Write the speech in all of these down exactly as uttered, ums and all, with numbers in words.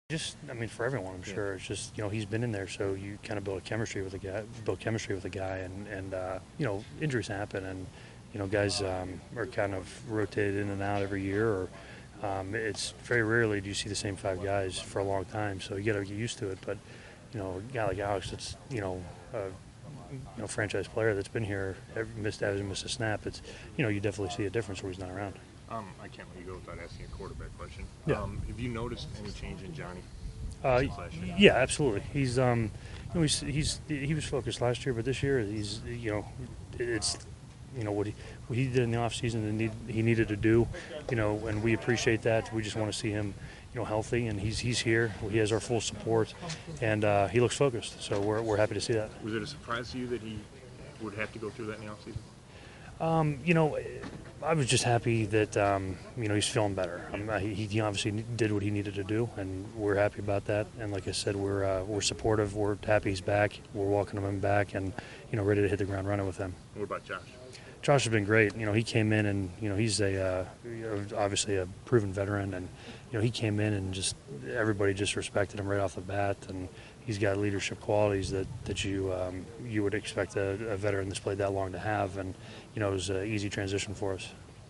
Just, I mean, for everyone, I'm Yeah. sure. It's just, you know, he's been in there, so you kind of build a chemistry with a guy, build chemistry with a guy, and and uh, you know, injuries happen, and you know, guys um, are kind of rotated in and out every year, or um, it's very rarely do you see the same five guys for a long time. So you got to get used to it. But you know, a guy like Alex, that's you know, a you know, franchise player that's been here, every, missed hasn't missed a snap. It's you know, you definitely see a difference where he's not around. Um, I can't let you go without asking a quarterback question. Yeah. Um, have you noticed any change in Johnny Uh, since last year? yeah, absolutely. He's um, you know, he's, he's he was focused last year, but this year he's you know, it's you know what he what he did in the offseason and need, he needed to do, you know, and we appreciate that. We just want to see him, you know, healthy, and he's he's here. He has our full support, and uh, he looks focused. So we're we're happy to see that. Was it a surprise to you that he would have to go through that in the offseason? Um, you know, I was just happy that um, you know he's feeling better. Um, he, he obviously did what he needed to do, and we're happy about that. And like I said, we're uh, we're supportive. We're happy he's back. We're welcoming him back, and you know, ready to hit the ground running with him. What about Josh? Josh has been great. You know, he came in and you know he's a uh, you know, obviously a proven veteran, and you know he came in and just everybody just respected him right off the bat, and he's got leadership qualities that that you um, you would expect a, a veteran that's played that long to have, and you know it was an easy transition for us.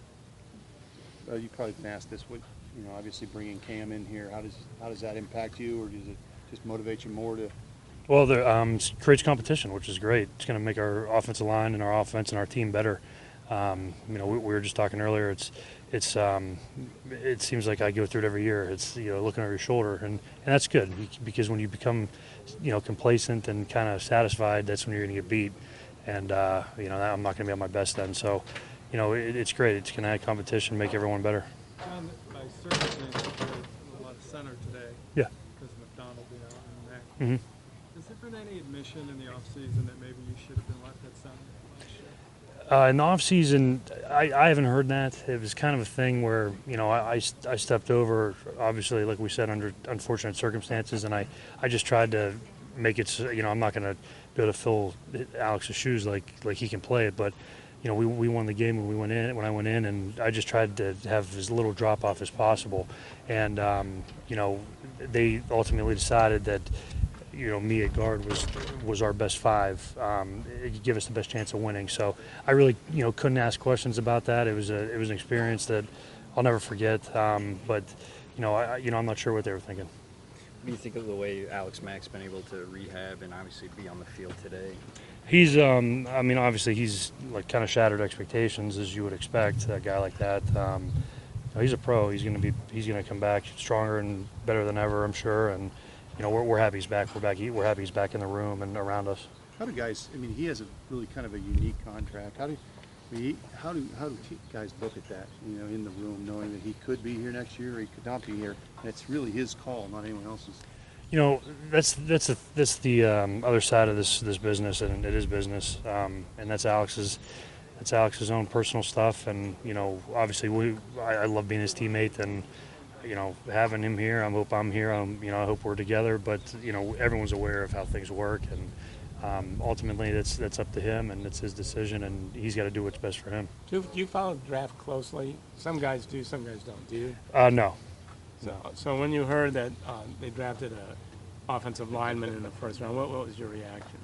Uh, you probably been asked this. What you know, obviously bringing Cam in here, how does how does that impact you, or does it just motivate you more to? Well, there um, creates competition, which is great. It's going to make our offensive line and our offense and our team better. Um, you know, we, we were just talking earlier. It's it's um, it seems like I go through it every year. It's you know looking over your shoulder, and, and that's good because when you become you know complacent and kind of satisfied, that's when you're going to get beat. And uh, you know I'm not going to be at my best then. So, you know it, it's great. It's going to add competition, make everyone better. John, by circumstance, you played a lot of center today. Yeah. Because of McDonald being out in the neck. Mm-hmm. Has there been any admission in the offseason that maybe you should have been left at center last year? Uh, in the off season, I, I haven't heard that. It was kind of a thing where you know I, I, I stepped over, obviously, like we said, under unfortunate circumstances, and I, I just tried to make it. So, you know, I'm not going to be able to fill Alex's shoes like like he can play it, but you know we we won the game when we went in when I went in, and I just tried to have as little drop off as possible, and um, you know they ultimately decided that. You know, me at guard was was our best five. Um, it give us the best chance of winning. So I really, you know, couldn't ask questions about that. It was a it was an experience that I'll never forget. Um, but you know, I you know I'm not sure what they were thinking. What do you think of the way Alex Mack's been able to rehab and obviously be on the field today? He's, um, I mean, obviously he's like kind of shattered expectations as you would expect. A guy like that. Um, you know, he's a pro. He's going to be he's going to come back stronger and better than ever, I'm sure. And you know, we're, we're happy he's back. We're back. We're happy he's back in the room and around us. How do guys? I mean, he has a really kind of a unique contract. How do, I mean, how do how do guys look at that? You know, in the room, knowing that he could be here next year, or he could not be here, and it's really his call, not anyone else's. You know, that's that's the that's the um, other side of this this business, and it is business, um, and that's Alex's. That's Alex's own personal stuff, and you know, obviously, we I, I love being his teammate, and. You know, having him here, I hope I'm here. Um, you know, I hope we're together. But you know, everyone's aware of how things work, and um, ultimately, that's that's up to him, and it's his decision, and he's got to do what's best for him. Do you, do you follow the draft closely? Some guys do, some guys don't. Do you? Uh, no. So, so when you heard that uh, they drafted a offensive lineman in the first round, what, what was your reaction?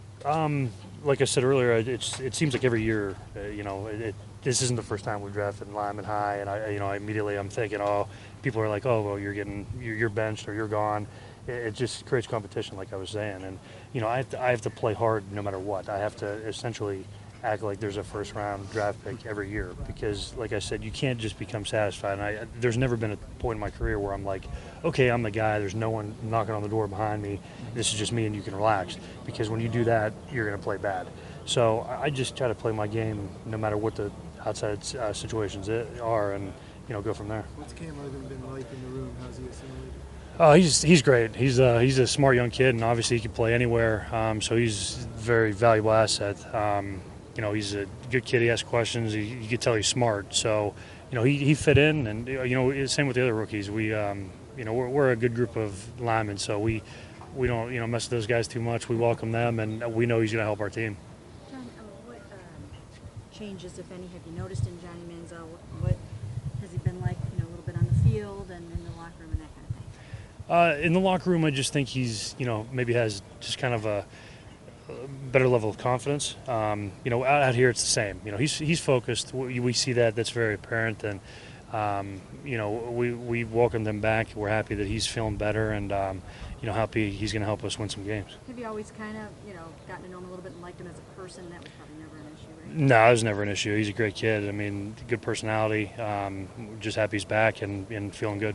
Um, like I said earlier, it's it seems like every year, uh, you know, it, it, this isn't the first time we've drafted lineman high, and I, you know, immediately I'm thinking, oh, people are like, oh, well, you're getting you're, you're benched or you're gone. It, it just creates competition, like I was saying, and you know, I have to I have to play hard no matter what. I have to essentially act like there's a first round draft pick every year because, like I said, you can't just become satisfied. And I, there's never been a point in my career where I'm like, okay, I'm the guy. There's no one knocking on the door behind me. This is just me, and you can relax. Because when you do that, you're going to play bad. So I just try to play my game no matter what the outside uh, situations are, and you know, go from there. What's Cam Irvin been like in the room? How's he assimilated? Oh, he's he's great. He's uh, he's a smart young kid, and obviously he can play anywhere. Um, so he's a very valuable asset. Um, you know, he's a good kid. He asks questions. He, you can tell he's smart. So, you know, he, he fit in, and you know, same with the other rookies. We, um, you know, we're, we're a good group of linemen, so we we don't you know mess with those guys too much. We welcome them, and we know he's going to help our team. John, uh, what um, changes, if any, have you noticed in Johnny Manziel? What, what has he been like? You know, a little bit on the field and in the locker room and that kind of thing. Uh, in the locker room, I just think he's, you know, maybe has just kind of a, a better level of confidence. Um, you know, out, out here it's the same. You know, he's he's focused. We, we see that. That's very apparent. And um, you know, we we welcomed him back. We're happy that he's feeling better, and um, you know, happy he's going to help us win some games. Have you always kind of, you know, gotten to know him a little bit and liked him as a person? That was probably never an issue, right? No, it was never an issue. He's a great kid. I mean, good personality. Um, just happy he's back and, and feeling good.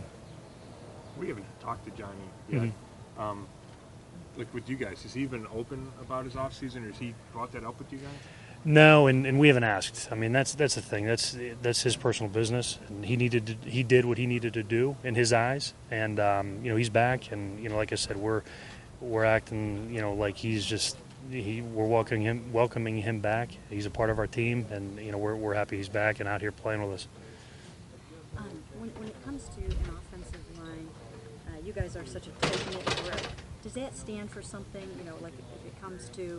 We haven't talked to Johnny yet. Mm-hmm. Um, like with you guys, has he been open about his off season, or has he brought that up with you guys? No, and, and we haven't asked. I mean, that's that's the thing. That's that's his personal business, and he needed to, he did what he needed to do in his eyes, and um, you know, he's back, and you know, like I said, we're we're acting, you know, like he's just he we're welcoming him welcoming him back. He's a part of our team, and you know, we're we're happy he's back and out here playing with us. Um, when, when it comes to an offensive line, uh, you guys are such a tight-knit group. Does that stand for something, you know, like if, if it comes to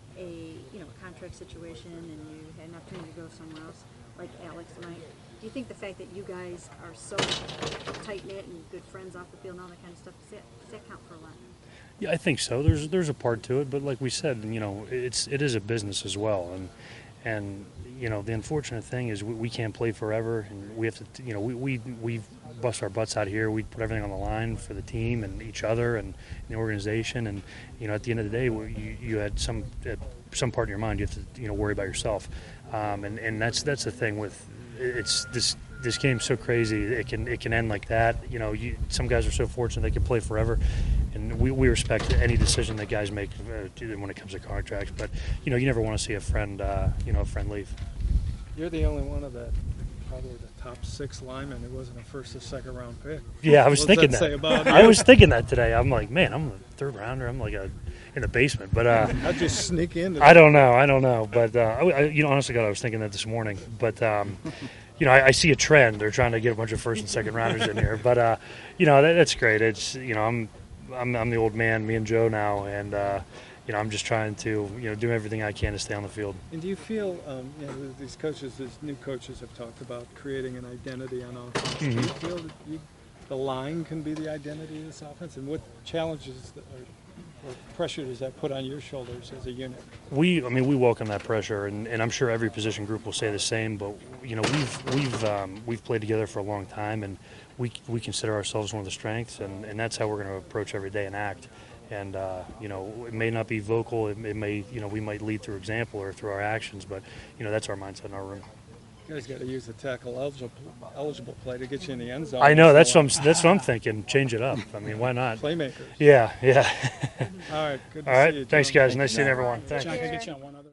a, you know, a contract situation and you had an opportunity to go somewhere else, like Alex and I, do you think the fact that you guys are so tight-knit and good friends off the field and all that kind of stuff, does that, does that count for a lot? Yeah, I think so. There's there's a part to it, but like we said, you know, it's it is a business as well, and and you know, the unfortunate thing is we, we can't play forever, and we have to, you know, we we we bust our butts out here. We put everything on the line for the team and each other and the organization, and you know, at the end of the day, you you had some at some part in your mind you have to, you know, worry about yourself, um, and and that's that's the thing with it's this. This game's so crazy; it can it can end like that. You know, you, some guys are so fortunate they can play forever, and we, we respect any decision that guys make uh, when it comes to contracts. But you know, you never want to see a friend, uh, you know, a friend leave. You're the only one of that, probably the top six linemen who wasn't a first or second round pick. Yeah, I was What does thinking that that. say about I you? was thinking that today. I'm like, man, I'm a third rounder. I'm like a in the basement, but uh, How'd you sneak into I don't know. I don't know, but uh, I, I, you know, honestly, God, I was thinking that this morning. But um, you know, I, I see a trend. They're trying to get a bunch of first and second rounders in here. But uh, you know, that, that's great. It's you know, I'm, I'm I'm the old man, me and Joe now, and uh, you know, I'm just trying to you know do everything I can to stay on the field. And do you feel, um, you know, these coaches, these new coaches have talked about creating an identity on offense. Mm-hmm. Do you feel that you, the line can be the identity of this offense? And what challenges that are, or pressure does that put on your shoulders as a unit? We, I mean, we welcome that pressure, and, and I'm sure every position group will say the same. But you know, we've we've um, we've played together for a long time, and we we consider ourselves one of the strengths, and, and that's how we're going to approach every day and act. And uh, you know, it may not be vocal. It, it may, you know, we might lead through example or through our actions, but you know, that's our mindset in our room. You guys got to use the tackle eligible, eligible play to get you in the end zone. I know that's what I'm that's what I'm thinking. Change it up. I mean, why not? Playmakers. Yeah, yeah. All right, good to All right, see you, thanks, John. guys. Nice seeing everyone. Thanks. John, can I get you on one other?